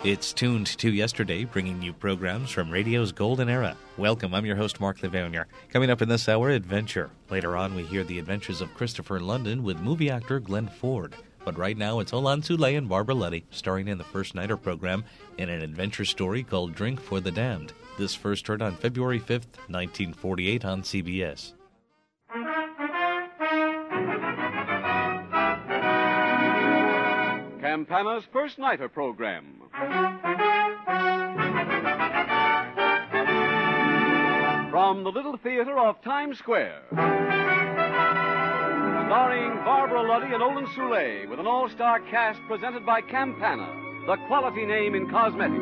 It's Tuned to Yesterday, bringing you programs from radio's golden era. Welcome, I'm your host, Mark Livonia. Coming up in this hour, Adventure. Later on, we hear the adventures of Christopher London with movie actor Glenn Ford. But right now, it's Olan Soule and Barbara Luddy starring in the First Nighter program in an adventure story called Drink for the Damned. This first heard on February 5th, 1948 on CBS. Campana's First Nighter program. From the Little Theater of Times Square. Starring Barbara Luddy and Olan Soule with an all-star cast presented by Campana, the quality name in cosmetics.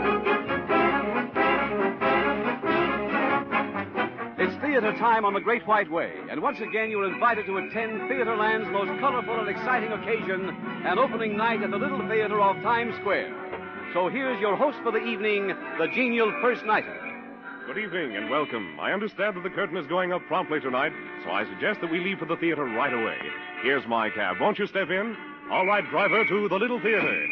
It's theater time on the Great White Way, and once again you're invited to attend Theaterland's most colorful and exciting occasion, an opening night at the Little Theater of Times Square. So here's your host for the evening, the genial First Nighter. Good evening and welcome. I understand that the curtain is going up promptly tonight, so I suggest that we leave for the theater right away. Here's my cab. Won't you step in? All right, driver, to the Little Theater.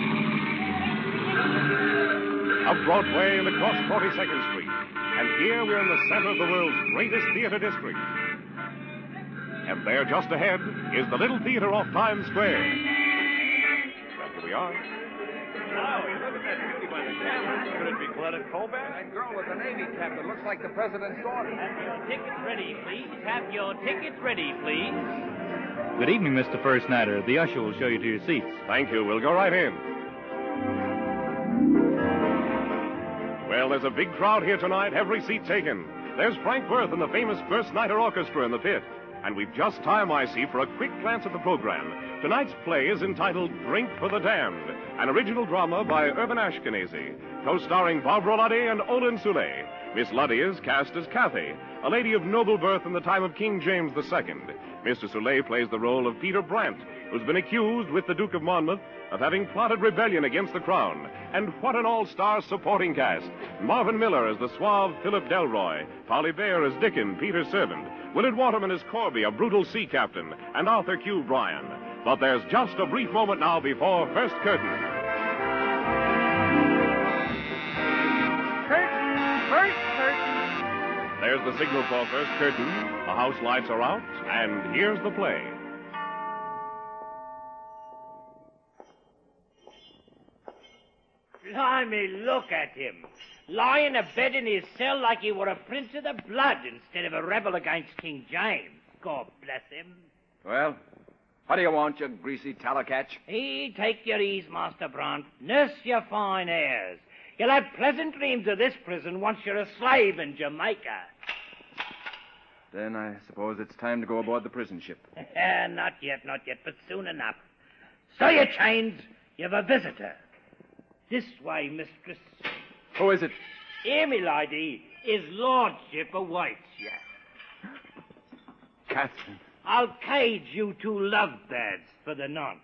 Up Broadway and across 42nd Street. And here we're in the center of the world's greatest theater district. And there just ahead is the Little Theater off Times Square. Well, here we are. Wow, look at that beauty by the camera. Could it be Glenn Colbert? That girl with the Navy cap that looks like the president's daughter. Have your tickets ready, please. Have your tickets ready, please. Good evening, Mr. First Nighter. The usher will show you to your seats. Thank you. We'll go right in. Well, there's a big crowd here tonight, every seat taken. There's Frank Worth and the famous First Nighter Orchestra in the pit. And we've just time, I see, for a quick glance at the program. Tonight's play is entitled Drink for the Damned, an original drama by Irvin Ashkenazy, co-starring Barbara Luddy and Olan Soule. Miss Luddy is cast as Kathy, a lady of noble birth in the time of King James II. Mr. Soule plays the role of Peter Brant, who's been accused with the Duke of Monmouth of having plotted rebellion against the crown. And what an all-star supporting cast. Marvin Miller as the suave Philip Delroy, Polly Bear as Dickon, Peter's servant, Willard Waterman as Corby, a brutal sea captain, and Arthur Q. Bryan. But there's just a brief moment now before First Curtain. Curtain! First curtain! There's the signal for First Curtain. The house lights are out, and here's the play. Blimey, look at him. Lying abed in his cell like he were a prince of the blood instead of a rebel against King James. God bless him. Well, what do you want, you greasy tallow-catch? Hey, take your ease, Master Brant. Nurse your fine airs. You'll have pleasant dreams of this prison once you're a slave in Jamaica. Then I suppose it's time to go aboard the prison ship. Not yet, but soon enough. So your chains, you've a visitor. This way, mistress. Who is it? Here, me lady, his lordship awaits you. Catherine. I'll cage you two lovebirds for the nonce.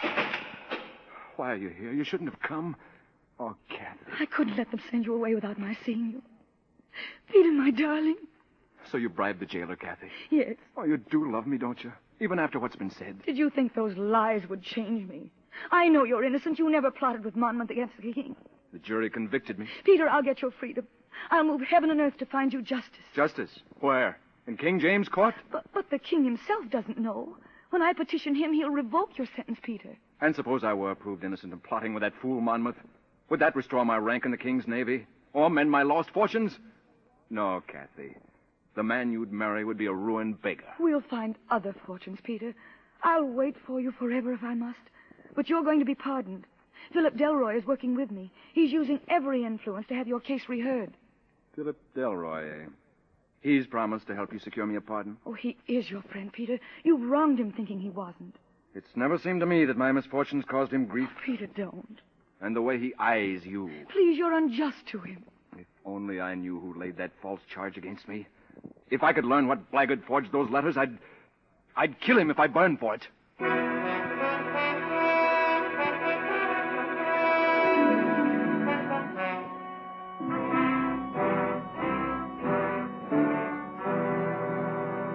Why are you here? You shouldn't have come. Oh, Catherine. I couldn't let them send you away without my seeing you. Peter, my darling. So you bribed the jailer, Kathy? Yes. Oh, you do love me, don't you? Even after what's been said. Did you think those lies would change me? I know you're innocent. You never plotted with Monmouth against the king. The jury convicted me. Peter, I'll get your freedom. I'll move heaven and earth to find you justice. Justice? Where? In King James' court? But the king himself doesn't know. When I petition him, he'll revoke your sentence, Peter. And suppose I were proved innocent of plotting with that fool Monmouth? Would that restore my rank in the king's navy? Or mend my lost fortunes? No, Kathy. The man you'd marry would be a ruined beggar. We'll find other fortunes, Peter. I'll wait for you forever if I must. But you're going to be pardoned. Philip Delroy is working with me. He's using every influence to have your case reheard. Philip Delroy, eh? He's promised to help you secure me a pardon? Oh, he is your friend, Peter. You've wronged him thinking he wasn't. It's never seemed to me that my misfortunes caused him grief. Peter, don't. And the way he eyes you. Please, you're unjust to him. If only I knew who laid that false charge against me. If I could learn what blackguard forged those letters, I'd kill him if I burned for it.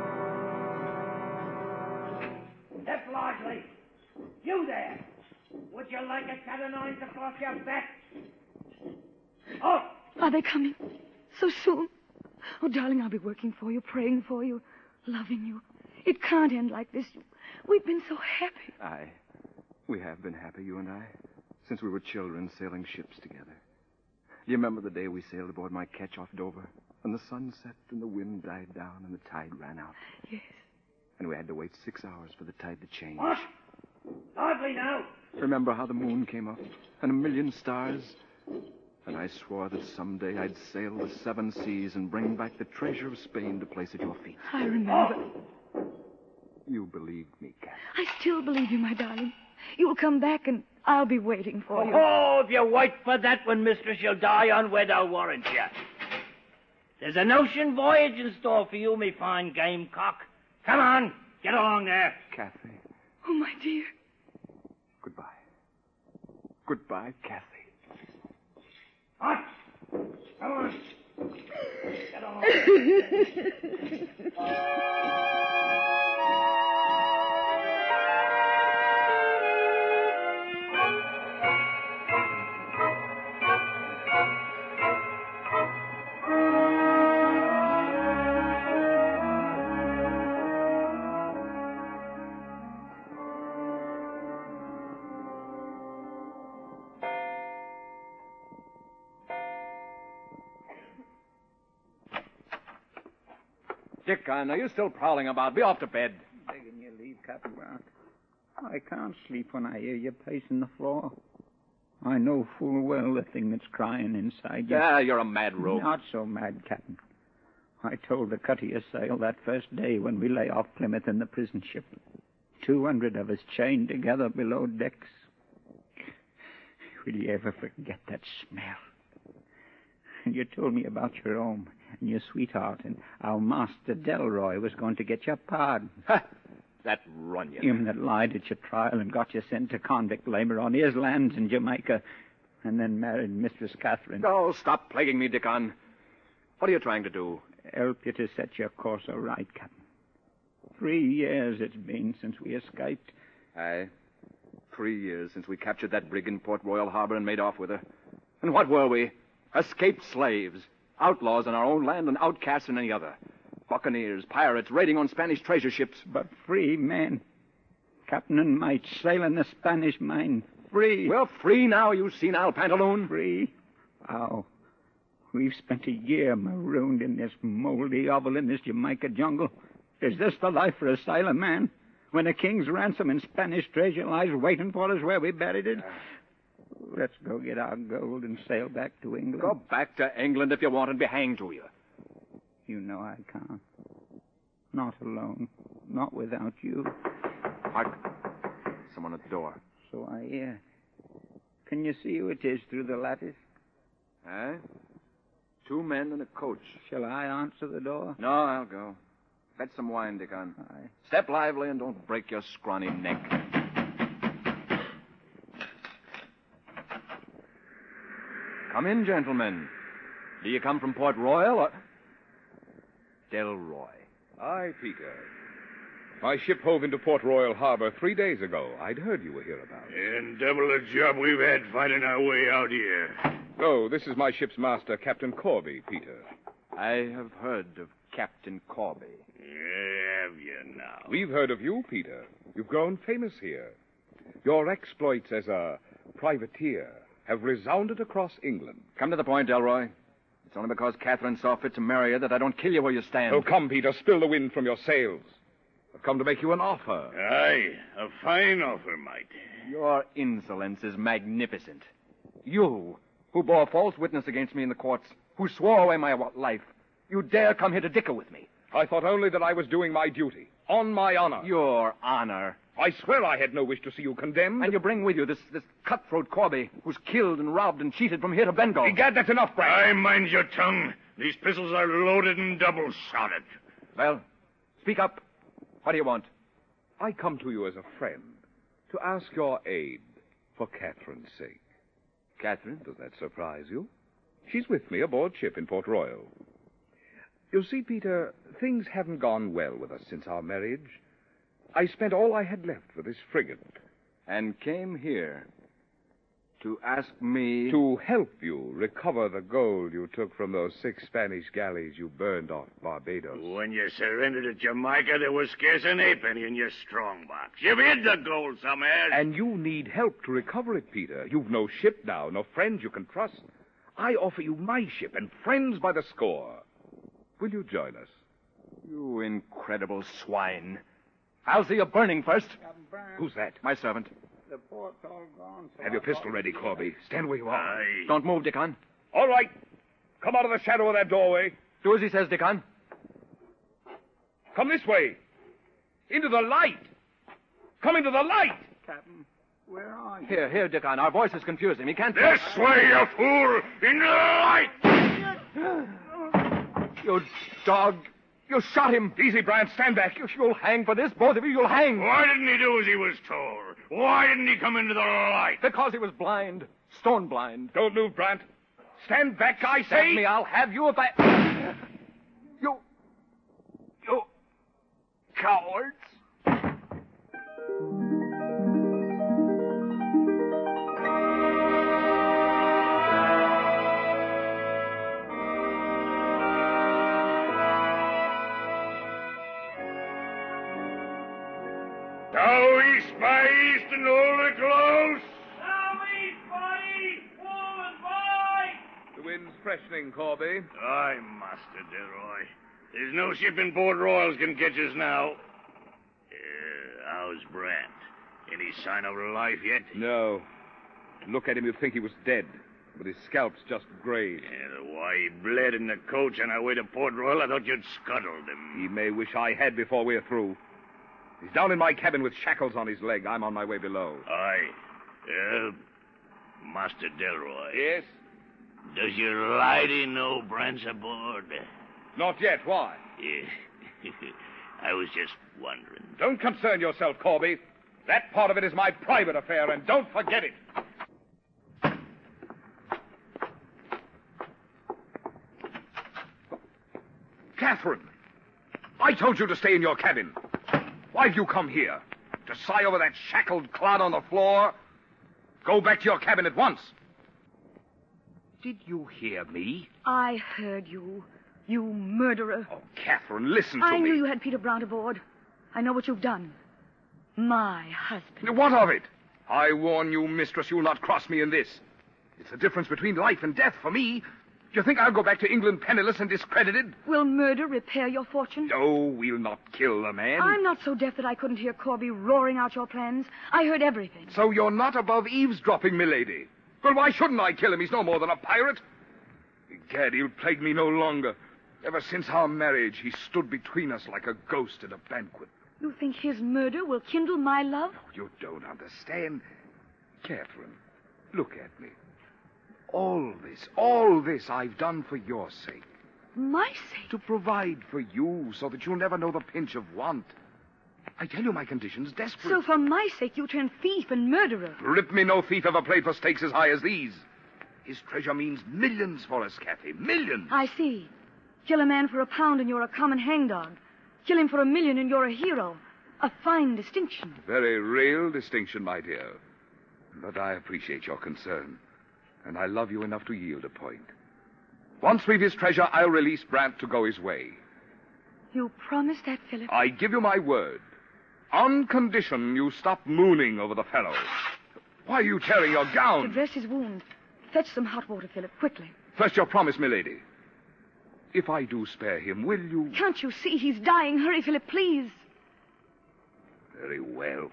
Step lively. You there. Would you like a cat of nines across your back? Oh! Are they coming? So soon? Oh, darling, I'll be working for you, praying for you, loving you. It can't end like this. We've been so happy. We have been happy, you and I, since we were children sailing ships together. Do you remember the day we sailed aboard my ketch off Dover? And the sun set and the wind died down and the tide ran out. Yes. And we had to wait 6 hours for the tide to change. What? Lively now. Remember how the moon came up and a million stars? And I swore that someday I'd sail the 7 seas and bring back the treasure of Spain to place at your feet. I remember. You believed me, Cat. I still believe you, my darling. You'll come back and I'll be waiting for you. Oh, if you wait for that one, mistress, you'll die unwed, I'll warrant you. There's an ocean voyage in store for you, me fine gamecock. Come on, get along there. Kathy. Oh, my dear. Goodbye. Goodbye, Kathy. What? Come on. Get along. Dickon, are you still prowling about? Be off to bed. Begging your leave, Captain Grant. I can't sleep when I hear you pacing the floor. I know full well the thing that's crying inside you. Yeah, you're a mad rogue. Not so mad, Captain. I told the Cuttier sail that first day when we lay off Plymouth in the prison ship. 200 of us chained together below decks. Will you ever forget that smell? And you told me about your home and your sweetheart and how Master Delroy was going to get your pardon. Ha! That Runyon. Him that lied at your trial and got you sent to convict labor on his lands in Jamaica and then married Mistress Catherine. Oh, stop plaguing me, Dickon. What are you trying to do? Help you to set your course right, Captain. 3 years it's been since we escaped. Aye. 3 years since we captured that brig in Port Royal Harbor and made off with her. And what were we? Escaped slaves. Outlaws in our own land and outcasts in any other. Buccaneers, pirates, raiding on Spanish treasure ships. But free men. Captain and mate sailing the Spanish main. Free. Well, free now, you senile pantaloon. Free? How? We've spent a year marooned in this moldy hovel in this Jamaica jungle. Is this the life for a sailor man? When a king's ransom and Spanish treasure lies waiting for us where we buried it? Let's go get our gold and sail back to England. Go back to England if you want and be hanged to you. You know I can't. Not alone. Not without you. Hark. Someone at the door. So I hear. Can you see who it is through the lattice? Eh? 2 men and a coach. Shall I answer the door? No, I'll go. Fetch some wine, Dickon. Aye. Step lively and don't break your scrawny neck. Come in, gentlemen. Do you come from Port Royal or... Delroy. Aye, Peter. My ship hove into Port Royal Harbor 3 days ago. I'd heard you were hereabouts. And double the job we've had finding our way out here. Oh, this is my ship's master, Captain Corby, Peter. I have heard of Captain Corby. Have you now? We've heard of you, Peter. You've grown famous here. Your exploits as a privateer have resounded across England. Come to the point, Delroy. It's only because Catherine saw fit to marry you that I don't kill you where you stand. Oh, come, Peter, spill the wind from your sails. I've come to make you an offer. Aye, a fine offer, mate. Your insolence is magnificent. You, who bore false witness against me in the courts, who swore away my life, you dare come here to dicker with me. I thought only that I was doing my duty, on my honor. Your honor? I swear I had no wish to see you condemned. And you bring with you this cutthroat Corby, who's killed and robbed and cheated from here to Bengal. Egad, that's enough, Bragg. Aye, mind your tongue. These pistols are loaded and double-shotted. Well, speak up. What do you want? I come to you as a friend to ask your aid for Catherine's sake. Catherine? Does that surprise you? She's with me aboard ship in Port Royal. You see, Peter, things haven't gone well with us since our marriage. I spent all I had left for this frigate. And came here To ask me... To help you recover the gold you took from those 6 Spanish galleys you burned off Barbados. When you surrendered at Jamaica, there was scarce an halfpenny in your strongbox. You've hid the gold somewhere. And you need help to recover it, Peter. You've no ship now, no friends you can trust. I offer you my ship and friends by the score. Will you join us? You incredible swine. I'll see you burning first. Who's that? My servant. The port's all gone. So Have your pistol ready, Corby. Stand where you are. Aye. Don't move, Dickon. All right. Come out of the shadow of that doorway. Do as he says, Dickon. Come this way. Into the light. Come into the light. Captain, where are you? Here, Dickon. Our voices confuse him. He can't... This way, you fool! Into the light! You dog. You shot him. Easy, Brant. Stand back. You'll hang for this. Both of you, you'll hang. Why didn't he do as he was told? Why didn't he come into the light? Because he was blind. Stone blind. Don't move, Brant. Stand back, I Stab say. me, I'll have you if I... You cowards. Now east by east and hold it close. Now east by east, forward by. The wind's freshening, Corby. Aye, Master Delroy. There's no ship in Port Royal can catch us now. How's Brant? Any sign of life yet? No. Look at him, you'd think he was dead. But his scalp's just grazed. Yeah, why he bled in the coach on our way to Port Royal, I thought you'd scuttled him. He may wish I had before we're through. He's down in my cabin with shackles on his leg. I'm on my way below. Aye. Master Delroy. Yes? Does your lady know Brant's aboard? Not yet. Why? Yeah. I was just wondering. Don't concern yourself, Corby. That part of it is my private affair, and don't forget it. Catherine, I told you to stay in your cabin. Why've you come here? To sigh over that shackled clod on the floor? Go back to your cabin at once. Did you hear me? I heard you. You murderer. Oh, Catherine, listen to me. I knew you had Peter Brown aboard. I know what you've done. My husband. What of it? I warn you, mistress, you'll not cross me in this. It's the difference between life and death for me. Do you think I'll go back to England penniless and discredited? Will murder repair your fortune? No, we'll not kill the man. I'm not so deaf that I couldn't hear Corby roaring out your plans. I heard everything. So you're not above eavesdropping, milady. Well, why shouldn't I kill him? He's no more than a pirate. Egad, he'll plague me no longer. Ever since our marriage, he stood between us like a ghost at a banquet. You think his murder will kindle my love? Oh, you don't understand. Catherine, look at me. All this I've done for your sake. My sake? To provide for you so that you'll never know the pinch of want. I tell you my condition's desperate. So for my sake you turn thief and murderer? Rip me no thief ever played for stakes as high as these. His treasure means millions for us, Kathy. Millions. I see. Kill a man for £1 and you're a common hangdog. Kill him for $1 million and you're a hero. A fine distinction. Very real distinction, my dear. But I appreciate your concern. And I love you enough to yield a point. Once we've his treasure, I'll release Brant to go his way. You promise that, Philip? I give you my word. On condition you stop mooning over the fellow. Why are you tearing your gown? To dress his wound. Fetch some hot water, Philip, quickly. First your promise, milady. If I do spare him, will you... Can't you see he's dying? Hurry, Philip, please. Very well.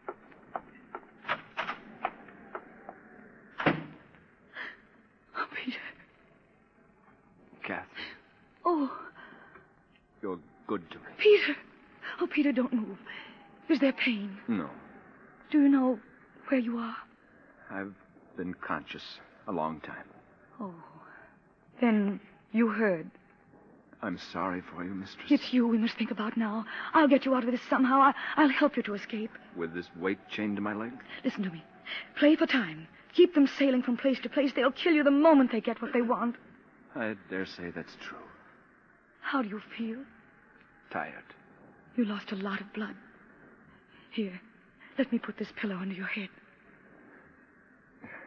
Oh, Peter. Catherine. Oh. You're good to me. Peter. Oh, Peter, don't move. Is there pain? No. Do you know where you are? I've been conscious a long time. Oh. Then you heard. I'm sorry for you, mistress. It's you we must think about now. I'll get you out of this somehow. I'll help you to escape. With this weight chained to my leg? Listen to me. Play for time. Keep them sailing from place to place. They'll kill you the moment they get what they want. I dare say that's true. How do you feel? Tired. You lost a lot of blood. Here, let me put this pillow under your head.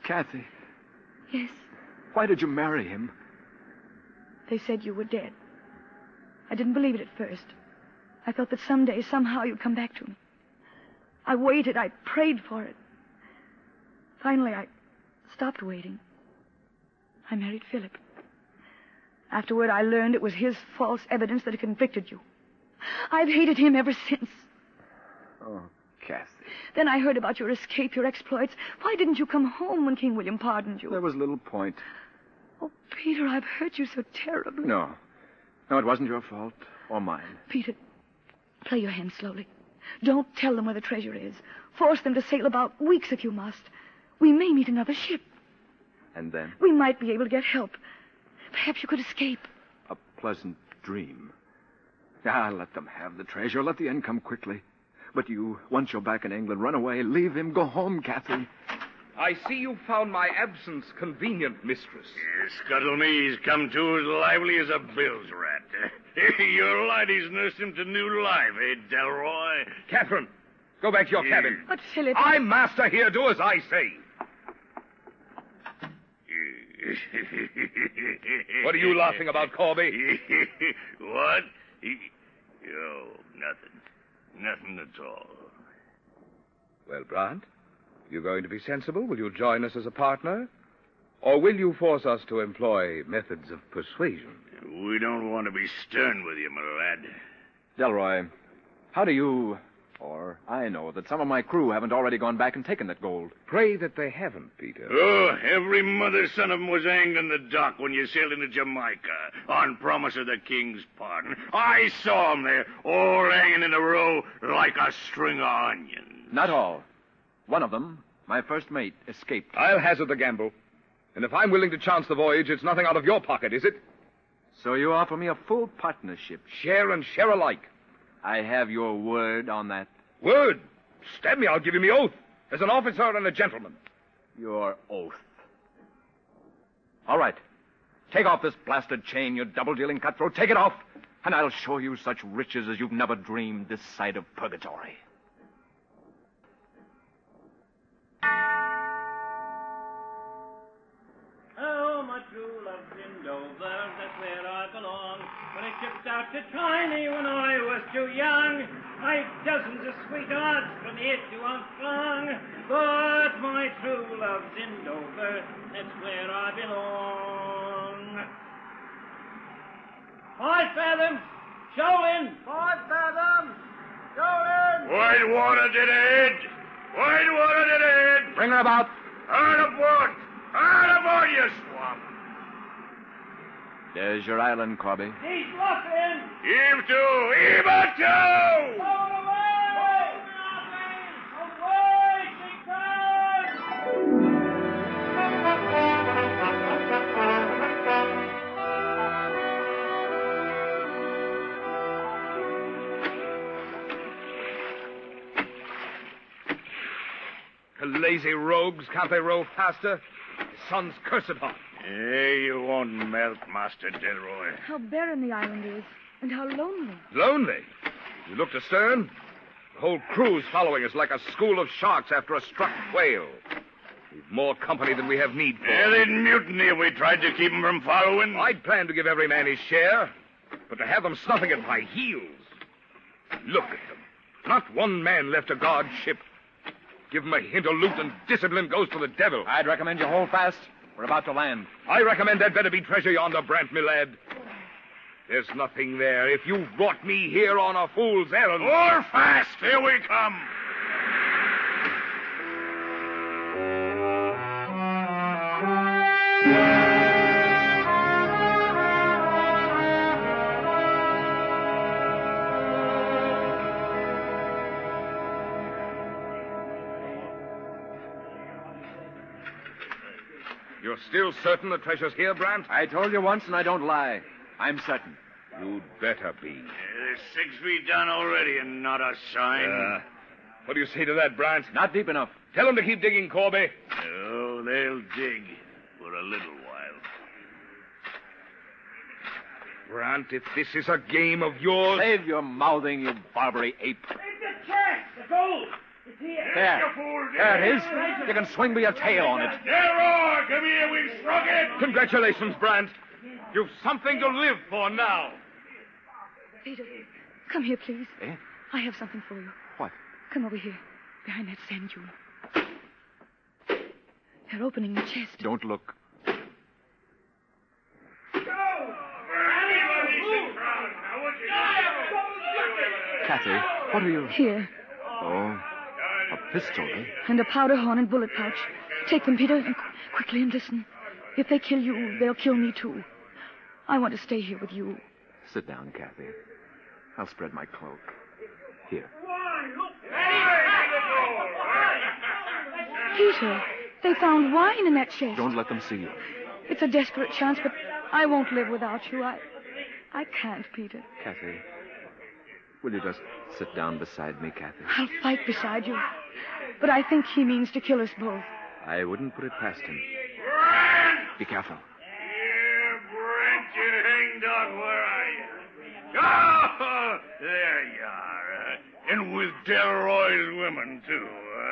Kathy, Yes, why did you marry him? they said you were dead. I didn't believe it at first. I thought that someday, somehow, you'd come back to me. I waited. I prayed for it. Finally, I stopped waiting. I married Philip. Afterward, I learned it was his false evidence that had convicted you. I've hated him ever since. Oh, Kathy. Then I heard about your escape, your exploits. Why didn't you come home when King William pardoned you? There was little point. Oh, Peter, I've hurt you so terribly. No. No, it wasn't your fault or mine. Peter, play your hand slowly. Don't tell them where the treasure is. Force them to sail about weeks if you must. We may meet another ship. And then? We might be able to get help. Perhaps you could escape. A pleasant dream. Ah, let them have the treasure. Let the end come quickly. But you, once you're back in England, run away. Leave him. Go home, Catherine. I see you found my absence convenient, mistress. Yes, Scuttle me's come to as lively as a bill's rat. Your lady's nursed him to new life, eh, Delroy? Catherine, go back to your cabin. But, Philip... I'm master here. Do as I say. What are you laughing about, Corby? What? Oh, nothing. Nothing at all. Well, Brandt, you going to be sensible? Will you join us as a partner? Or will you force us to employ methods of persuasion? We don't want to be stern with you, my lad. Delroy, how do you, or I know that some of my crew haven't already gone back and taken that gold? Pray that they haven't, Peter. Oh, every mother's son of them was hanged in the dock when you sailed into Jamaica on promise of the king's pardon. I saw 'em there, all hanging in a row like a string of onions. Not all. One of them, my first mate, escaped. I'll hazard the gamble. And if I'm willing to chance the voyage, it's nothing out of your pocket, is it? So you offer me a full partnership. Share and share alike. I have your word on that. Word? Stab me, I'll give you my oath. As an officer and a gentleman. Your oath. All right. Take off this blasted chain, you double-dealing cutthroat. Take it off, and I'll show you such riches as you've never dreamed this side of purgatory. Oh, my true love's in Dover, that's where I belong. When I shipped out to try me when I was too young, I've dozens of sweethearts from here to unslung. But my true love's in Dover, that's where I belong. 5 fathoms, shoaling! 5 fathoms, shoaling! White water dead ahead! White water dead ahead! Bring her about. Hard aboard! Hard aboard, you swamp! There's your island, Corby. He's luffing! Heave to! Heave a to! Hold away! Away, she comes! The lazy rogues, can't they row faster? The sun's cursed hot. Hey, you won't melt, Master Delroy. How barren the island is, and how lonely. Lonely. You looked astern. The whole crew's following us like a school of sharks after a struck whale. We've more company than we have need for. Yeah, they'd mutiny if we tried to keep them from following. I'd planned to give every man his share, but to have them snuffing at my heels. Look at them. Not one man left to guard ship. Give them a hint of loot and discipline goes to the devil. I'd recommend you hold fast. We're about to land. I recommend that better be treasure yonder, Brandt, my lad. There's nothing there if you've brought me here on a fool's errand. All fast! Here we come! You're still certain the treasure's here, Brandt? I told you once, and I don't lie. I'm certain. You'd better be. They're 6 feet down already and not a sign. What do you say to that, Brandt? Not deep enough. Tell them to keep digging, Corby. Oh, they'll dig for a little while. Brandt, if this is a game of yours... Save your mouthing, you Barbary ape. It's the chest, the gold. There. There it is. You can swing me a tail on it. Delroy, come here, we've struck it. Congratulations, Brandt. You've something to live for now. Peter, come here, please. Eh? I have something for you. What? Come over here, behind that sand dune. They're opening the chest. Don't look. Kathy, what are you... Here. Oh, a pistol, eh? And a powder horn and bullet pouch. Take them, Peter, and quickly, and listen. If they kill you, they'll kill me, too. I want to stay here with you. Sit down, Kathy. I'll spread my cloak. Here. Peter, they found wine in that chest. Don't let them see you. It's a desperate chance, but I won't live without you. I can't, Peter. Kathy, will you just sit down beside me, Kathy? I'll fight beside you. But I think he means to kill us both. I wouldn't put it past him. Be careful. Yeah, Brent, you hangdog, where are you? Oh, there you are. And with Delroy's women, too.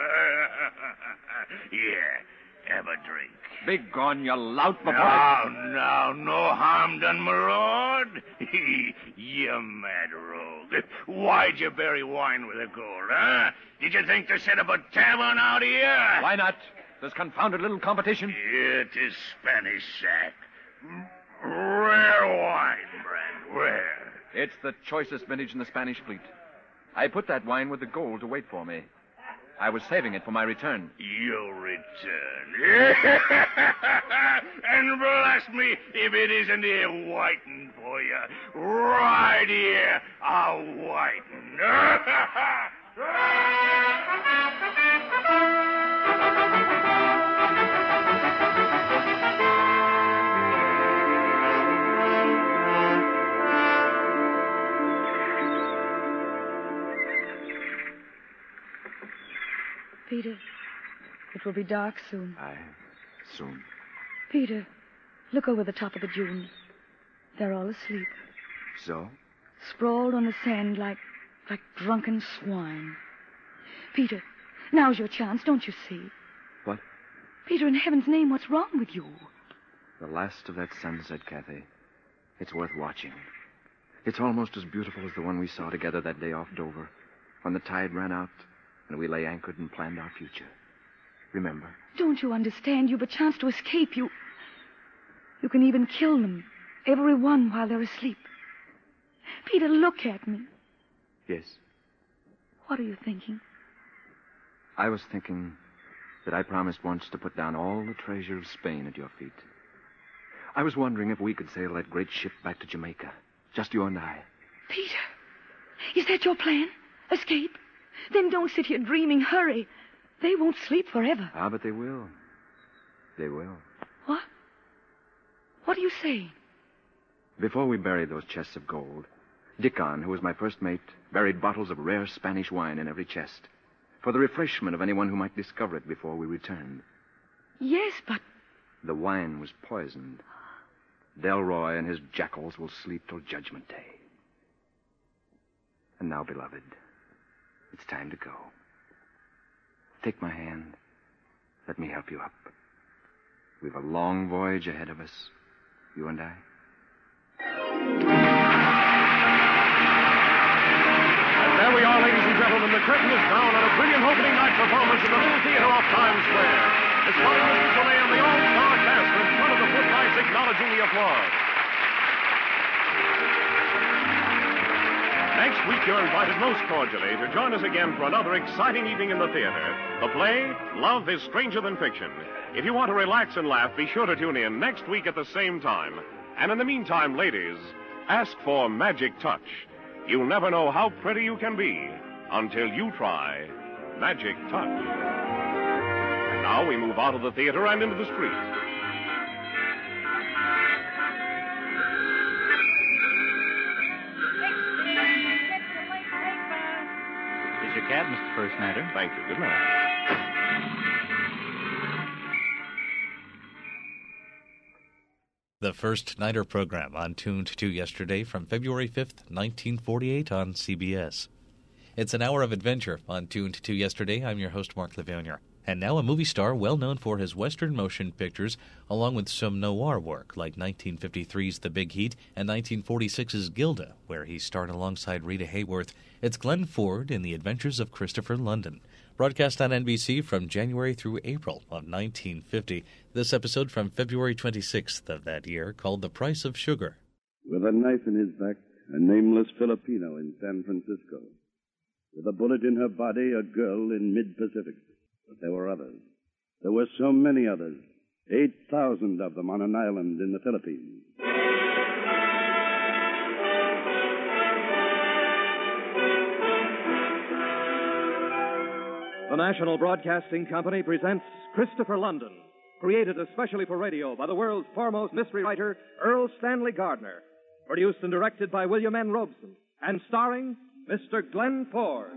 Yeah, have a drink. Be gone, you lout, before Now, no harm done, my lord. You mad rogue. Why'd you bury wine with a gold, huh? Did you think to set up a tavern out here? Why not? This confounded little competition. It is Spanish sack. Rare wine, Brand, rare. It's the choicest vintage in the Spanish fleet. I put that wine with the gold to wait for me. I was saving it for my return. You'll return. And blast me if it isn't here whiting for you. Right here, a whiting. Peter, it will be dark soon. Aye, soon. Peter, look over the top of the dune. They're all asleep, So? sprawled on the sand like drunken swine. Peter, now's your chance, don't you see? What? Peter, in heaven's name, what's wrong with you? The last of that sunset, Kathy. It's worth watching. It's almost as beautiful as the one we saw together that day off Dover, when the tide ran out and we lay anchored and planned our future. Remember? Don't you understand? You've a chance to escape. You can even kill them, every one, while they're asleep. Peter, look at me. Yes. What are you thinking? I was thinking that I promised once to put down all the treasure of Spain at your feet. I was wondering if we could sail that great ship back to Jamaica. Just you and I. Peter, is that your plan? Escape? Then don't sit here dreaming. Hurry. They won't sleep forever. Ah, but they will. They will. What? What are you saying? Before we buried those chests of gold, Dickon, who was my first mate, buried bottles of rare Spanish wine in every chest, for the refreshment of anyone who might discover it before we returned. Yes, but... The wine was poisoned. Delroy and his jackals will sleep till Judgment Day. And now, beloved, it's time to go. Take my hand. Let me help you up. We've a long voyage ahead of us, you and I. And there we are, ladies and gentlemen. The curtain is down on a brilliant opening night performance in the Little Theater off Times Square. It's time Mr. Soleil and the all-star cast in front of the footlights acknowledging the applause. Next week, you're invited most cordially to join us again for another exciting evening in the theater. The play, Love is Stranger Than Fiction. If you want to relax and laugh, be sure to tune in next week at the same time. And in the meantime, ladies, ask for Magic Touch. You'll never know how pretty you can be until you try Magic Touch. And now we move out of the theater and into the street. Here's your cab, Mr. First Nighter. Thank you. Good night. The First Nighter program on Tuned to Yesterday from February 5th, 1948 on CBS. It's an hour of adventure on Tuned to Yesterday. I'm your host, Mark Levonier. And now a movie star well known for his Western motion pictures, along with some noir work like 1953's The Big Heat and 1946's Gilda, where he starred alongside Rita Hayworth. It's Glenn Ford in The Adventures of Christopher London. Broadcast on NBC from January through April of 1950. This episode from February 26th of that year, called The Price of Sugar. With a knife in his back, a nameless Filipino in San Francisco. With a bullet in her body, a girl in mid-Pacific. But there were others. There were so many others. 8,000 of them on an island in the Philippines. The National Broadcasting Company presents Christopher London, created especially for radio by the world's foremost mystery writer, Earl Stanley Gardner. Produced and directed by William N. Robeson, and starring Mr. Glenn Ford.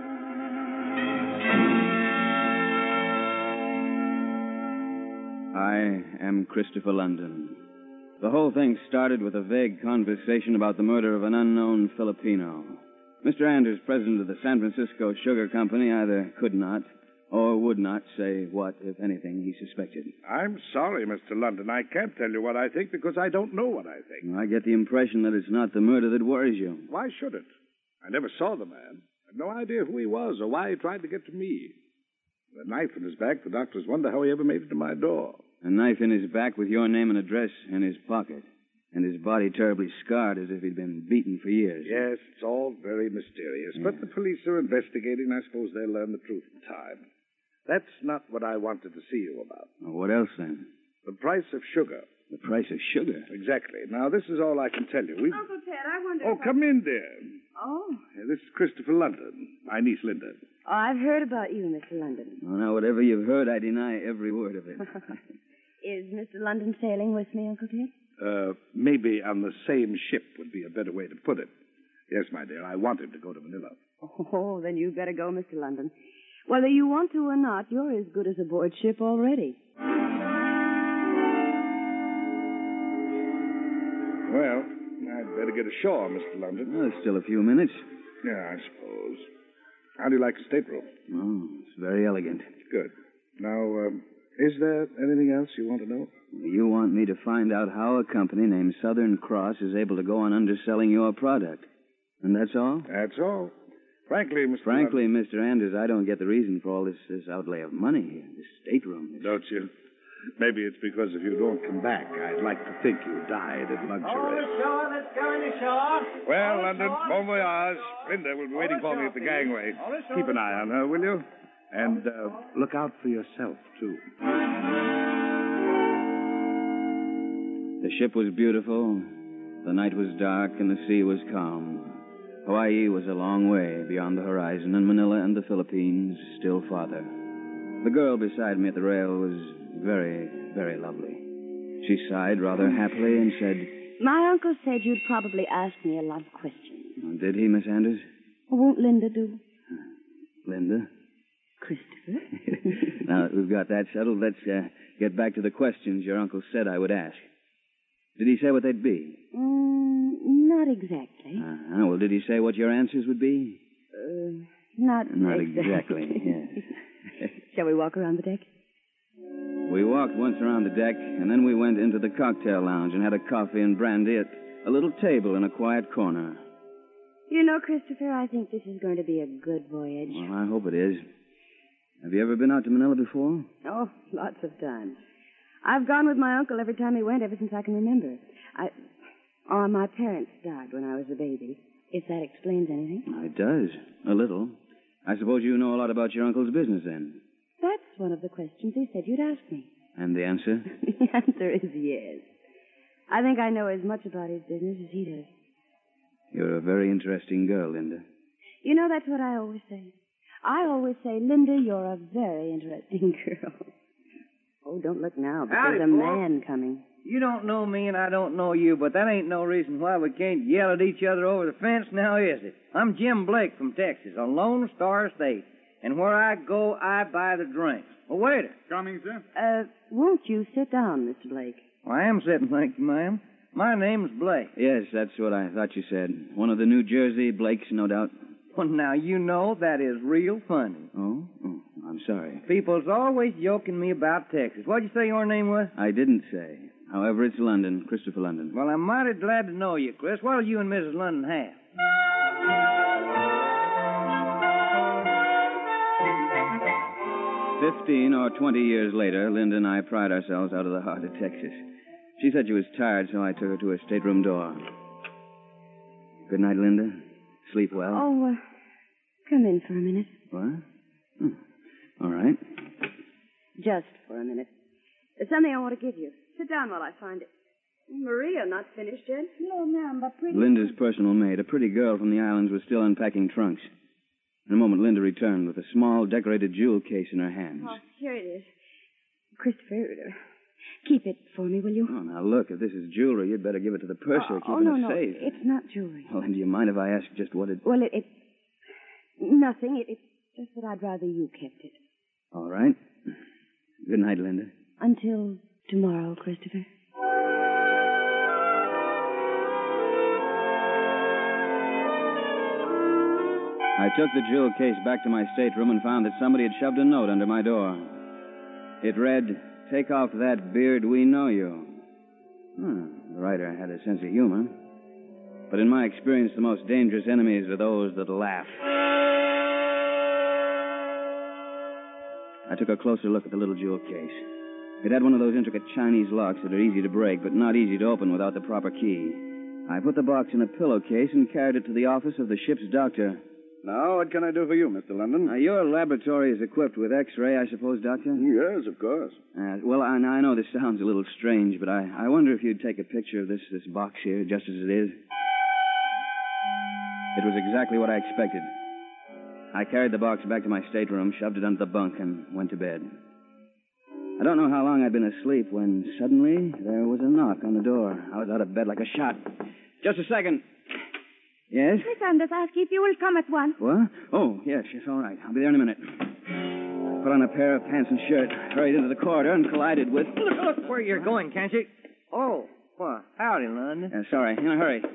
I am Christopher London. The whole thing started with a vague conversation about the murder of an unknown Filipino. Mr. Anders, president of the San Francisco Sugar Company, either could not or would not say what, if anything, he suspected. I'm sorry, Mr. London. I can't tell you what I think because I don't know what I think. I get the impression that it's not the murder that worries you. Why should it? I never saw the man. I have no idea who he was or why he tried to get to me. With a knife in his back, the doctors wonder how he ever made it to my door. A knife in his back with your name and address in his pocket. And his body terribly scarred as if he'd been beaten for years. Yes, it's all very mysterious. Yeah. But the police are investigating. I suppose they'll learn the truth in time. That's not what I wanted to see you about. Well, what else, then? The price of sugar. The price of sugar? Exactly. Now, this is all I can tell you. Uncle Ted, I wonder come in, dear. Oh. This is Christopher London, my niece Linda. Oh, I've heard about you, Mr. London. Well, now, whatever you've heard, I deny every word of it. Is Mr. London sailing with me, Uncle Ted? Maybe on the same ship would be a better way to put it. Yes, my dear, I wanted to go to Manila. Oh, then you better go, Mr. London. Whether you want to or not, you're as good as aboard ship already. Well, I'd better get ashore, Mr. London. Well, there's still a few minutes. Yeah, I suppose. How do you like the stateroom? Oh, it's very elegant. Good. Now, is there anything else you want to know? You want me to find out how a company named Southern Cross is able to go on underselling your product. And that's all? That's all. Frankly, Mr. Anders, I don't get the reason for all this outlay of money here, this stateroom. Don't you? Maybe it's because if you don't come back, I'd like to think you died in luxury. On the shore, let's go in the shore. Well, London, bon voyage. Linda will be waiting for me at the gangway. Keep an eye on her, will you? And look out for yourself, too. The ship was beautiful, the night was dark, and the sea was calm. Hawaii was a long way beyond the horizon, and Manila and the Philippines still farther. The girl beside me at the rail was very, very lovely. She sighed rather happily and said, My uncle said you'd probably ask me a lot of questions. Did he, Miss Anders? Won't Linda do? Linda? Christopher? Now that we've got that settled, let's get back to the questions your uncle said I would ask. Did he say what they'd be? Not exactly. Well, did he say what your answers would be? Not exactly, yes. Shall we walk around the deck? We walked once around the deck, and then we went into the cocktail lounge and had a coffee and brandy at a little table in a quiet corner. You know, Christopher, I think this is going to be a good voyage. Well, I hope it is. Have you ever been out to Manila before? Oh, lots of times. I've gone with my uncle every time he went, ever since I can remember. My parents died when I was a baby, if that explains anything. It does, a little. I suppose you know a lot about your uncle's business, then. That's one of the questions he said you'd ask me. And the answer? The answer is yes. I think I know as much about his business as he does. You're a very interesting girl, Linda. You know, that's what I always say. I always say, Linda, you're a very interesting girl. Oh, don't look now, but Howdy, there's a man coming. You don't know me and I don't know you, but that ain't no reason why we can't yell at each other over the fence now, is it? I'm Jim Blake from Texas, on Lone Star State. And where I go, I buy the drinks. Oh, waiter. Coming, sir. Won't you sit down, Mr. Blake? Well, I am sitting, thank you, ma'am. My name's Blake. Yes, that's what I thought you said. One of the New Jersey Blakes, no doubt. Well, now, you know that is real funny. Oh, I'm sorry. People's always joking me about Texas. What'd you say your name was? I didn't say. However, it's London, Christopher London. Well, I'm mighty glad to know you, Chris. What'll you and Mrs. London have? 15 or 20 years later, Linda and I pried ourselves out of the heart of Texas. She said she was tired, so I took her to her stateroom door. Good night, Linda. Sleep well. Oh, come in for a minute. What? All right. Just for a minute. There's something I want to give you. Sit down while I find it. Maria, not finished yet? No, ma'am, but pretty... Linda's personal maid, a pretty girl from the islands, was still unpacking trunks. In a moment, Linda returned with a small, decorated jewel case in her hands. Oh, here it is. Christopher, keep it for me, will you? Oh, now, look, if this is jewelry, you'd better give it to the purser. Keep it in a safe. It's not jewelry. Well, then do you mind if I ask just what it... Well, nothing. It's just that I'd rather you kept it. All right. Good night, Linda. Until tomorrow, Christopher. I took the jewel case back to my stateroom and found that somebody had shoved a note under my door. It read, "Take off that beard, we know you." The writer had a sense of humor. But in my experience, the most dangerous enemies are those that laugh. I took a closer look at the little jewel case. It had one of those intricate Chinese locks that are easy to break, but not easy to open without the proper key. I put the box in a pillowcase and carried it to the office of the ship's doctor. Now, what can I do for you, Mr. London? Your laboratory is equipped with X-ray, I suppose, Doctor? Yes, of course. Well, I know this sounds a little strange, but I wonder if you'd take a picture of this box here, just as it is. It was exactly what I expected. I carried the box back to my stateroom, shoved it under the bunk, and went to bed. I don't know how long I'd been asleep when suddenly there was a knock on the door. I was out of bed like a shot. Just a second. Yes? Miss Anders asked if you will come at once. What? Oh, yes, all right. I'll be there in a minute. Put on a pair of pants and shirt, hurried into the corridor, and collided with... Look where you're going, can't you? Oh, well, howdy, London. Sorry, in a hurry.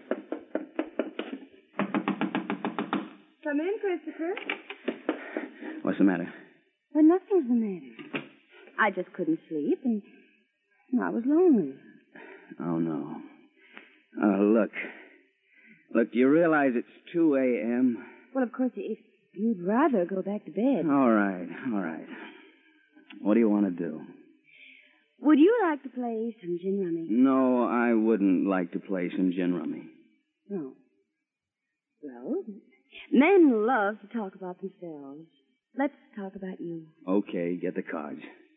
Come in, Christopher. What's the matter? Well, nothing's the matter. I just couldn't sleep, and I was lonely. Oh, no. Oh, look. Look, do you realize it's 2 a.m.? Well, of course, if you'd rather go back to bed. All right. What do you want to do? Would you like to play some gin rummy? No, I wouldn't like to play some gin rummy. No. Well, men love to talk about themselves. Let's talk about you. Okay, get the cards.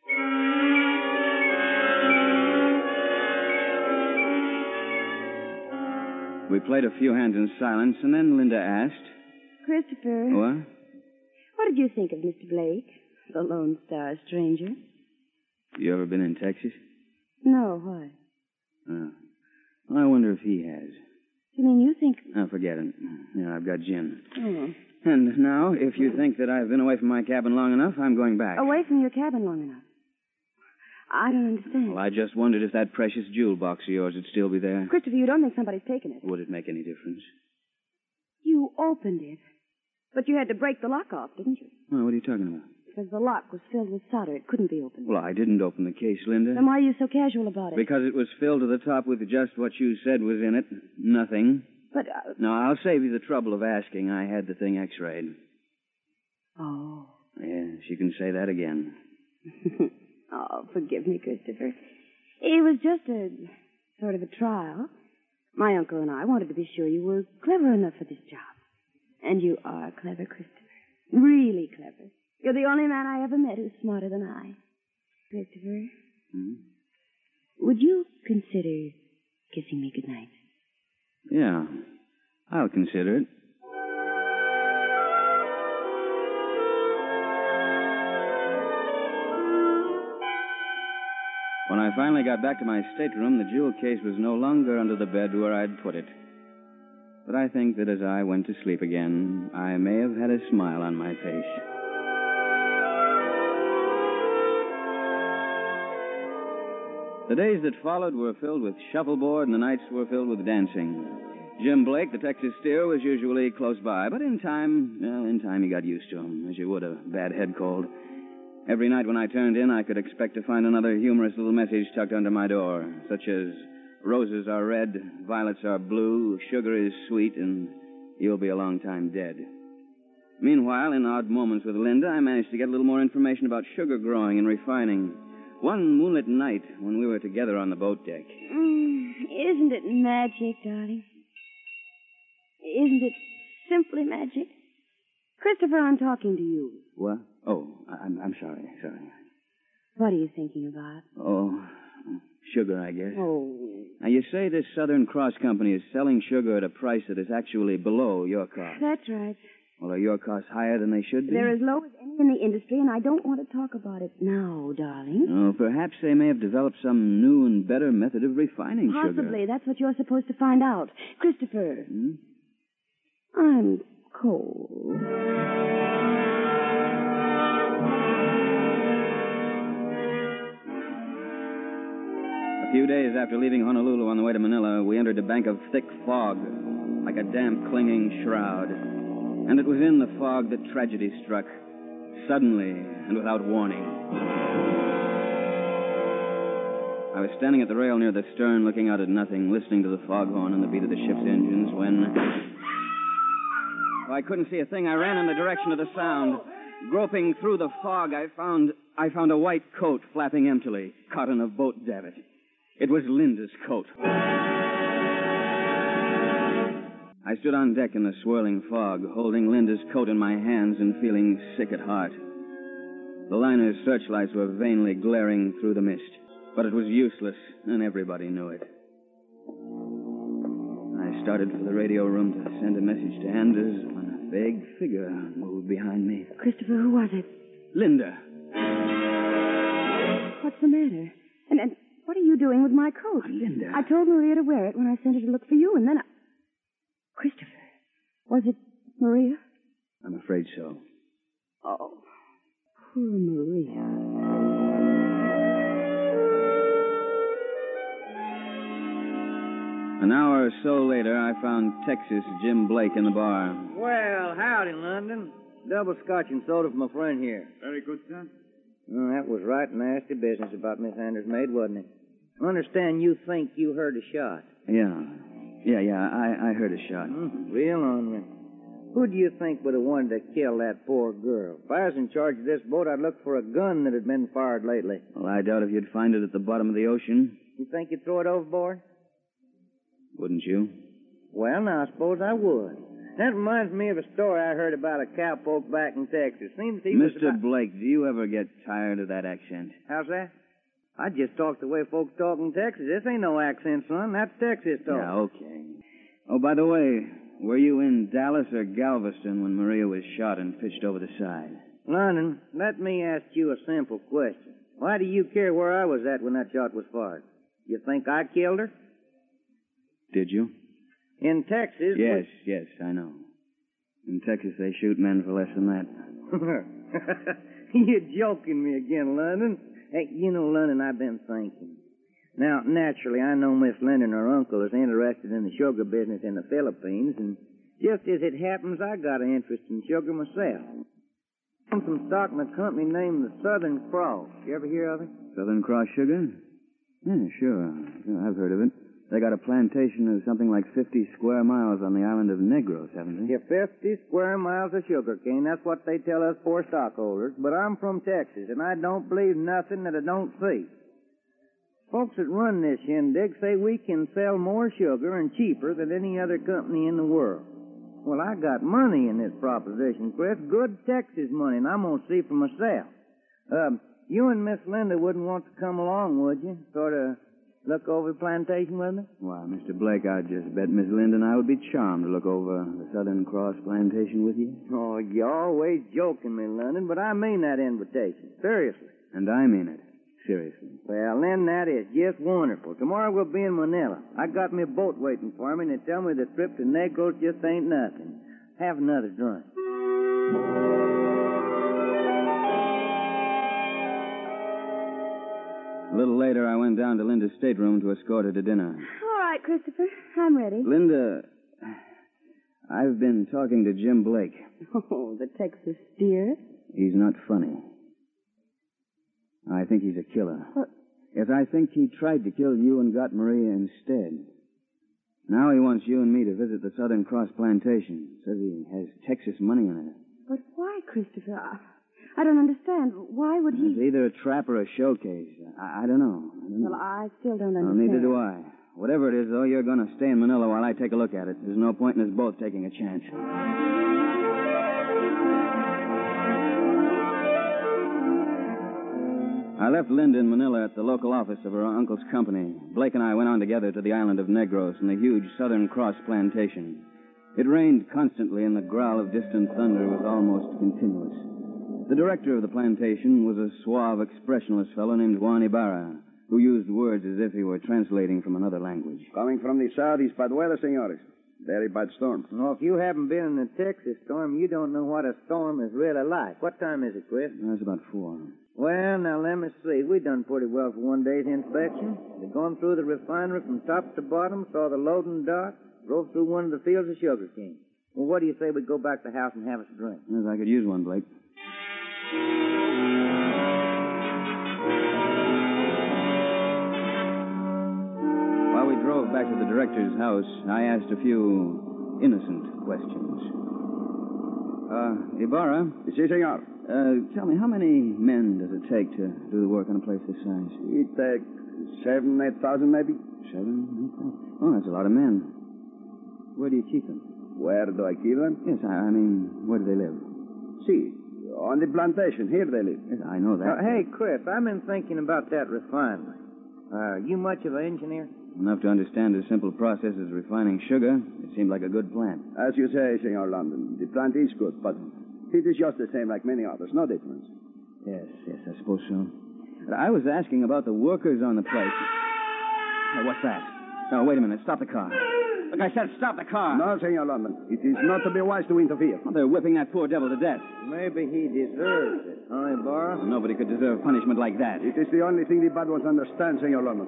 We played a few hands in silence, and then Linda asked... Christopher. What? What did you think of Mr. Blake, the Lone Star Stranger? You ever been in Texas? No, why? Oh. Well, I wonder if he has. You mean you think... Oh, forget it. Yeah, I've got gin. Oh. And now, if you think that I've been away from my cabin long enough, I'm going back. Away from your cabin long enough? I don't understand. Well, I just wondered if that precious jewel box of yours would still be there. Christopher, you don't think somebody's taken it? Would it make any difference? You opened it. But you had to break the lock off, didn't you? Well, what are you talking about? Because the lock was filled with solder. It couldn't be opened. Well, I didn't open the case, Linda. Then why are you so casual about it? Because it was filled to the top with just what you said was in it. Nothing. But... No, I'll save you the trouble of asking. I had the thing X-rayed. Oh. Yes, you can say that again. Oh, forgive me, Christopher. It was just a sort of a trial. My uncle and I wanted to be sure you were clever enough for this job. And you are clever, Christopher. Really clever. You're the only man I ever met who's smarter than I. Christopher, would you consider kissing me goodnight? Yeah, I'll consider it. When I finally got back to my stateroom, the jewel case was no longer under the bed where I'd put it. But I think that as I went to sleep again, I may have had a smile on my face. The days that followed were filled with shuffleboard, and the nights were filled with dancing. Jim Blake, the Texas steer, was usually close by, but in time he got used to him, as you would a bad head cold. Every night when I turned in, I could expect to find another humorous little message tucked under my door, such as, roses are red, violets are blue, sugar is sweet, and you'll be a long time dead. Meanwhile, in odd moments with Linda, I managed to get a little more information about sugar growing and refining. One moonlit night, when we were together on the boat deck. Isn't it magic, darling? Isn't it simply magic? Christopher, I'm talking to you. What? Oh, I'm sorry. What are you thinking about? Oh, sugar, I guess. Oh. Now, you say this Southern Cross Company is selling sugar at a price that is actually below your cost. That's right. Well, are your costs higher than they should be? They're as low as any in the industry, and I don't want to talk about it now, darling. Oh, perhaps they may have developed some new and better method of refining sugar. Possibly. That's what you're supposed to find out. Christopher. I'm cold. A few days after leaving Honolulu on the way to Manila, we entered a bank of thick fog, like a damp, clinging shroud. And it was in the fog that tragedy struck, suddenly and without warning. I was standing at the rail near the stern, looking out at nothing, listening to the foghorn and the beat of the ship's engines, when... I couldn't see a thing. I ran in the direction of the sound. Groping through the fog, I found a white coat flapping emptily, cotton of boat davit. It was Linda's coat. I stood on deck in the swirling fog, holding Linda's coat in my hands and feeling sick at heart. The liner's searchlights were vainly glaring through the mist, but it was useless, and everybody knew it. I started for the radio room to send a message to Anders when a vague figure moved behind me. Christopher, who was it? Linda. What's the matter? And what are you doing with my coat? Linda. I told Maria to wear it when I sent her to look for you, and then Christopher, was it Maria? I'm afraid so. Oh, poor Maria. An hour or so later, I found Texas Jim Blake in the bar. Well, howdy, London. Double scotch and soda for my friend here. Very good, son. Well, that was right nasty business about Miss Anders' maid, wasn't it? I understand you think you heard a shot. Yeah, I heard a shot. Real ornery. Who do you think would have wanted to kill that poor girl? If I was in charge of this boat, I'd look for a gun that had been fired lately. Well, I doubt if you'd find it at the bottom of the ocean. You think you'd throw it overboard? Wouldn't you? Well, now, I suppose I would. That reminds me of a story I heard about a cowpoke back in Texas. Seems he was Mr. Blake, do you ever get tired of that accent? How's that? I just talk the way folks talk in Texas. This ain't no accent, son. That's Texas talk. Yeah, okay. Oh, by the way, were you in Dallas or Galveston when Maria was shot and pitched over the side? London, let me ask you a simple question. Why do you care where I was at when that shot was fired? You think I killed her? Did you? In Texas... Yes, I know. In Texas, they shoot men for less than that. You're joking me again, London. Hey, you know, London, I've been thinking. Now, naturally, I know Miss Linda and her uncle is interested in the sugar business in the Philippines, and just as it happens, I got an interest in sugar myself. I'm some stock in a company named the Southern Cross. You ever hear of it? Southern Cross Sugar? Yeah, sure. I've heard of it. They got a plantation of something like 50 square miles on the island of Negros, haven't they? Yeah, 50 square miles of sugar cane. That's what they tell us poor stockholders. But I'm from Texas, and I don't believe nothing that I don't see. Folks that run this shindig say we can sell more sugar and cheaper than any other company in the world. Well, I got money in this proposition, Chris. Good Texas money, and I'm going to see for myself. You and Miss Linda wouldn't want to come along, would you? Sort of look over the plantation with me? Why, Mr. Blake, I just bet Miss Linda and I would be charmed to look over the Southern Cross plantation with you. Oh, you're always joking me, London, but I mean that invitation. Seriously. And I mean it. Seriously. Well, then that is just wonderful. Tomorrow we'll be in Manila. I got me a boat waiting for me, and they tell me the trip to Negros just ain't nothing. Have another drink. A little later, I went down to Linda's stateroom to escort her to dinner. All right, Christopher. I'm ready. Linda, I've been talking to Jim Blake. Oh, the Texas steer? He's not funny. I think he's a killer. What? Yes, I think he tried to kill you and got Maria instead. Now he wants you and me to visit the Southern Cross plantation. Says he has Texas money in it. But why, Christopher? I don't understand. Why would he... It's either a trap or a showcase. I don't know. Well, I still don't Well, understand. neither do I. Whatever it is, though, you're going to stay in Manila while I take a look at it. There's no point in us both taking a chance. I left Linda in Manila at the local office of her uncle's company. Blake and I went on together to the island of Negros and the huge Southern Cross plantation. It rained constantly, and the growl of distant thunder was almost continuous. The director of the plantation was a suave, expressionless fellow named Juan Ibarra, who used words as if he were translating from another language. Coming from the south is bad weather, senores. Very bad storm. Well, if you haven't been in a Texas storm, you don't know what a storm is really like. What time is it, Chris? It's about 4. Well, now, let me see. We done pretty well for one day's inspection. We've gone through the refinery from top to bottom, saw the loading dock, drove through one of the fields of sugar cane. Well, what do you say we go back to the house and have us a drink? Yes, I could use one, Blake. While we drove back to the director's house, I asked a few innocent questions. Ibarra? Si, senor. Tell me, how many men does it take to do the work on a place this size? It takes 7,000, 8,000, maybe. 7,000, 8,000? Oh, that's a lot of men. Where do you keep them? Where do I keep them? Yes, I mean, where do they live? See, on the plantation. Here they live. Yes, I know that. Hey, Chris, I've been thinking about that refinery. Are you much of an engineer? Enough to understand a simple process as refining sugar. It seemed like a good plant. As you say, Senor London, the plant is good, but it is just the same like many others. No difference. Yes, I suppose so. But I was asking about the workers on the place. Hey, what's that? Oh, wait a minute. Stop the car. Look, I said stop the car. No, Senor London. It is not to be wise to interfere. Well, they're whipping that poor devil to death. Maybe he deserves it, huh, Ibarra? Well, nobody could deserve punishment like that. It is the only thing the bad ones understand, Senor London.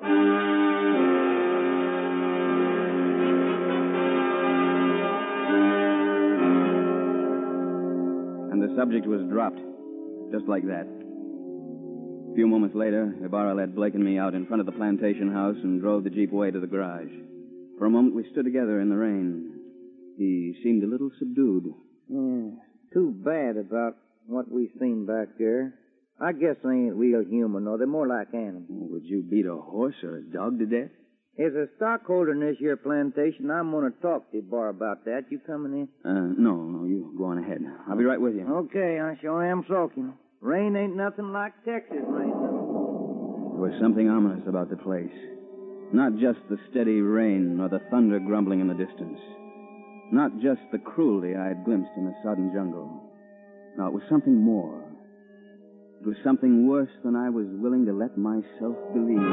And the subject was dropped. Just like that. A few moments later, Ibarra led Blake and me out in front of the plantation house and drove the Jeep away to the garage. For a moment, we stood together in the rain. He seemed a little subdued. Yeah, too bad about what we seen back there. I guess they ain't real human, though. They're more like animals. Would you beat a horse or a dog to death? As a stockholder in this here plantation, I'm going to talk to Ibarra about that. You coming in? No, you go on ahead. I'll be right with you. Okay, I sure am soaking. Rain ain't nothing like Texas rain. There was something ominous about the place. Not just the steady rain or the thunder grumbling in the distance. Not just the cruelty I had glimpsed in the sodden jungle. No, it was something more. It was something worse than I was willing to let myself believe.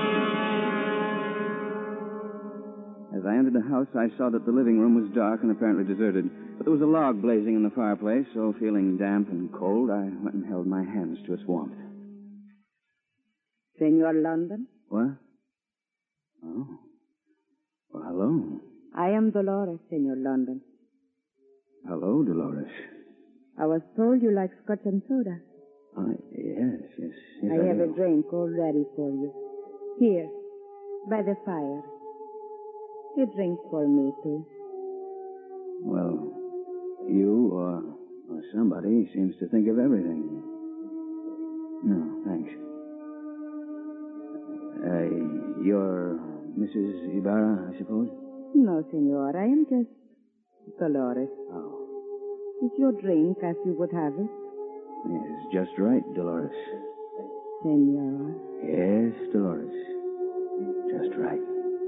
As I entered the house, I saw that the living room was dark and apparently deserted. But there was a log blazing in the fireplace, so feeling damp and cold, I went and held my hands to its warmth. Senor London? What? Oh. Well, hello. I am Dolores, Senor London. Hello, Dolores. I was told you like scotch and soda. Yes. I have a drink all ready for you. Here, by the fire. A drink for me, too. Well, you or somebody seems to think of everything. No, thanks. You're Mrs. Ibarra, I suppose? No, senor. I am just Dolores. Oh. Is your drink as you would have it? Yes, just right, Dolores. Senor. Yes, Dolores. Just right.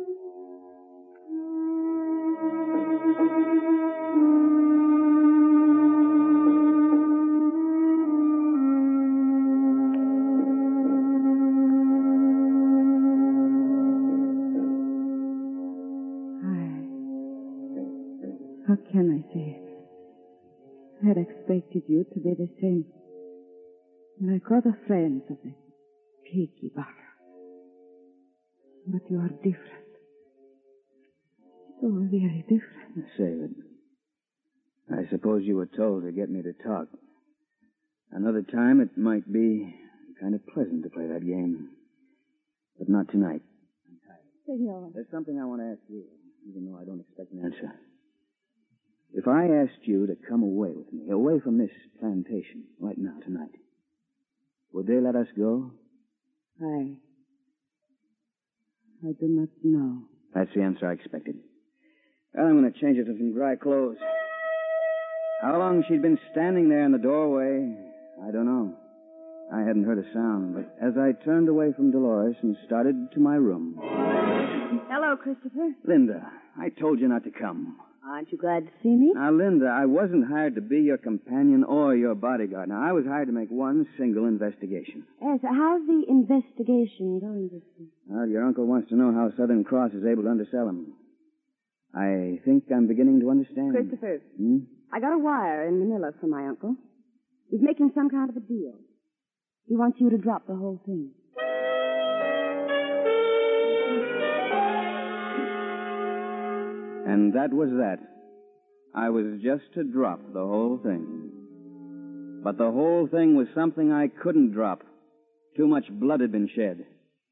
How can I say it? I had expected you to be the same. Like other friends of the Peaky Bar. But you are different. Oh, very different. Save it. I suppose you were told to get me to talk. Another time it might be kind of pleasant to play that game. But not tonight. Senor. There's something I want to ask you, even though I don't expect an answer. If I asked you to come away with me, away from this plantation, right now, tonight, would they let us go? I do not know. That's the answer I expected. Well, I'm going to change it to some dry clothes. How long she'd been standing there in the doorway, I don't know. I hadn't heard a sound, but as I turned away from Dolores and started to my room... Hello, Christopher. Linda, I told you not to come. Aren't you glad to see me? Now, Linda, I wasn't hired to be your companion or your bodyguard. Now, I was hired to make one single investigation. Yes, how's the investigation going this week? Well, your uncle wants to know how Southern Cross is able to undersell him. I think I'm beginning to understand. Christopher, I got a wire in Manila from my uncle. He's making some kind of a deal. He wants you to drop the whole thing. And that was that. I was just to drop the whole thing. But the whole thing was something I couldn't drop. Too much blood had been shed.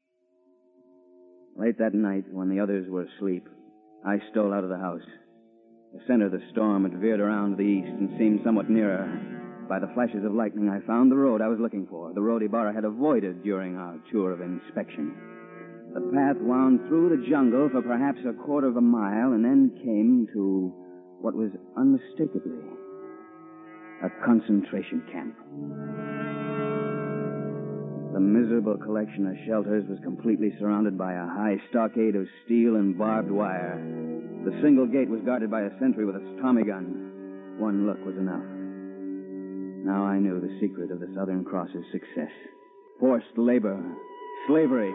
Late that night, when the others were asleep, I stole out of the house. The center of the storm had veered around to the east and seemed somewhat nearer. By the flashes of lightning, I found the road I was looking for, the road Ibarra had avoided during our tour of inspection. The path wound through the jungle for perhaps a quarter of a mile and then came to what was unmistakably a concentration camp. The miserable collection of shelters was completely surrounded by a high stockade of steel and barbed wire. The single gate was guarded by a sentry with a Tommy gun. One look was enough. Now I knew the secret of the Southern Cross's success. Forced labor, slavery.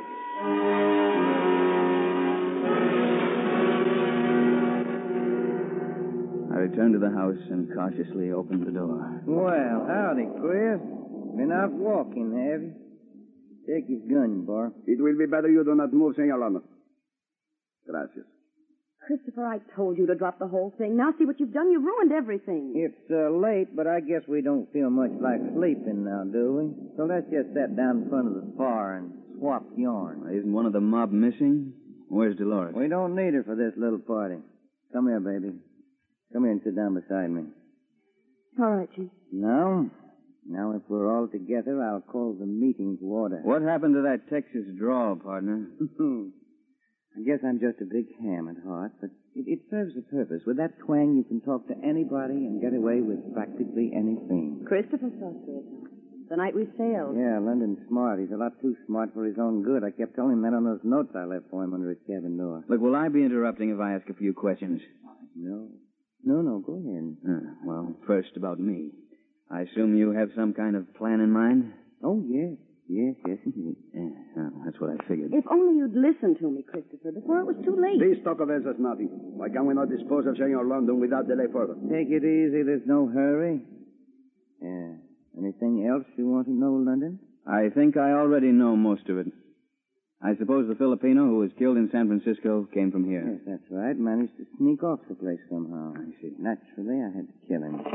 I returned to the house and cautiously opened the door. Well, howdy, Chris. Been out walking, have you? Take his gun, Bar. It will be better you do not move, Senor Lama. Gracias. Christopher, I told you to drop the whole thing. Now see what you've done. You've ruined everything. It's late, but I guess we don't feel much like sleeping now, do we? So let's just sit down in front of the fire and swap yarn. Isn't one of the mob missing? Where's Dolores? We don't need her for this little party. Come here, baby. Come here and sit down beside me. All right, Chief. Now, if we're all together, I'll call the meeting to order. What happened to that Texas drawl, partner? I guess I'm just a big ham at heart, but it serves a purpose. With that twang, you can talk to anybody and get away with practically anything. Christopher saw to it. The night we sailed. Yeah, London's smart. He's a lot too smart for his own good. I kept telling him that on those notes I left for him under his cabin door. Look, will I be interrupting if I ask a few questions? No, go ahead. Well, first about me. I assume you have some kind of plan in mind? Oh, yes. Yes, indeed. That's what I figured. If only you'd listened to me, Christopher, before it was too late. This talk of us is nothing. Why can we not dispose of Senor London without delay further? Take it easy. There's no hurry. Yeah. Anything else you want to know, London? I think I already know most of it. I suppose the Filipino who was killed in San Francisco came from here. Yes, that's right. Managed to sneak off the place somehow. I see. Naturally, I had to kill him.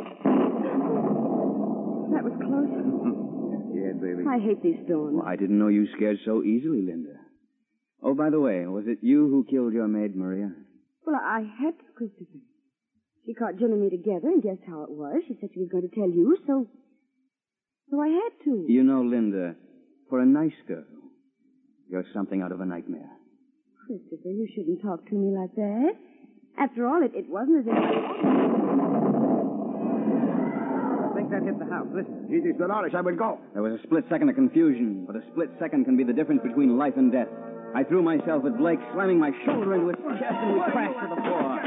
That was close. Yeah, baby. I hate these storms. Well, I didn't know you scared so easily, Linda. Oh, by the way, was it you who killed your maid, Maria? Well, I had to, Christopher. She caught Jim and me together and guessed how it was. She said she was going to tell you, so I had to. You know, Linda, for a nice girl, you're something out of a nightmare. Christopher, you shouldn't talk to me like that. After all, it wasn't as if I think that hit the house. Listen. It is Dolores. I will go. There was a split second of confusion, but a split second can be the difference between life and death. I threw myself at Blake, slamming my shoulder into his chest, and we crashed to the floor.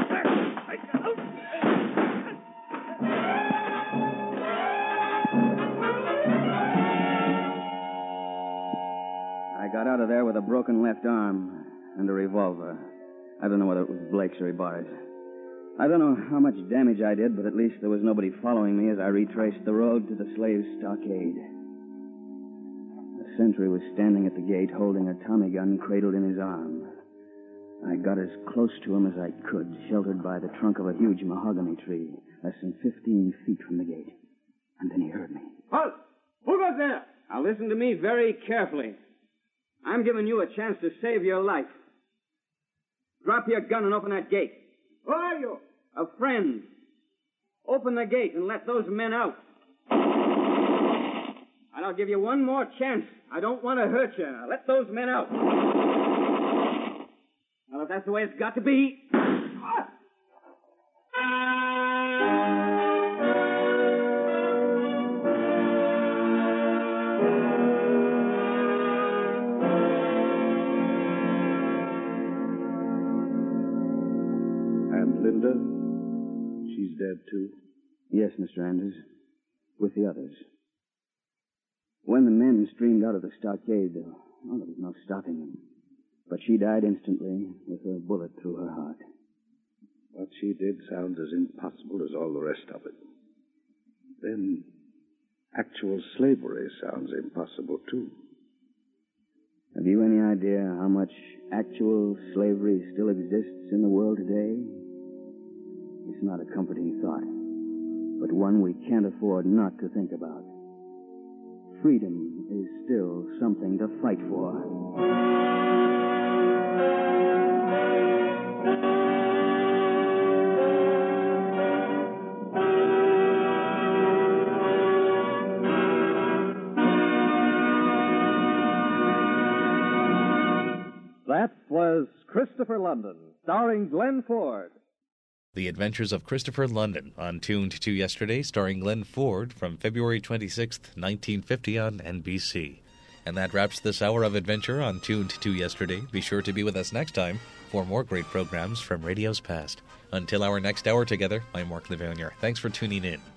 I got out of there with a broken left arm and a revolver. I don't know whether it was Blake's or Ibarra's. I don't know how much damage I did, but at least there was nobody following me as I retraced the road to the slave stockade. The sentry was standing at the gate holding a Tommy gun cradled in his arm. I got as close to him as I could, sheltered by the trunk of a huge mahogany tree, less than 15 feet from the gate. And then he heard me. Halt! Who goes there? Now listen to me very carefully. I'm giving you a chance to save your life. Drop your gun and open that gate. Who are you? A friend. Open the gate and let those men out. And I'll give you one more chance. I don't want to hurt you. Now let those men out. Well, if that's the way it's got to be... And Linda? She's dead, too? Yes, Mr. Anders. With the others. When the men streamed out of the stockade, there was no stopping them. But she died instantly with a bullet through her heart. What she did sounds as impossible as all the rest of it. Then actual slavery sounds impossible, too. Have you any idea how much actual slavery still exists in the world today? It's not a comforting thought, but one we can't afford not to think about. Freedom is still something to fight for. That was Christopher London, starring Glenn Ford. The Adventures of Christopher London on Tuned to Yesterday, starring Glenn Ford, from February 26th, 1950 on NBC. And that wraps this hour of adventure on Tuned to Yesterday. Be sure to be with us next time for more great programs from radio's past. Until our next hour together, I'm Mark Levanier. Thanks for tuning in.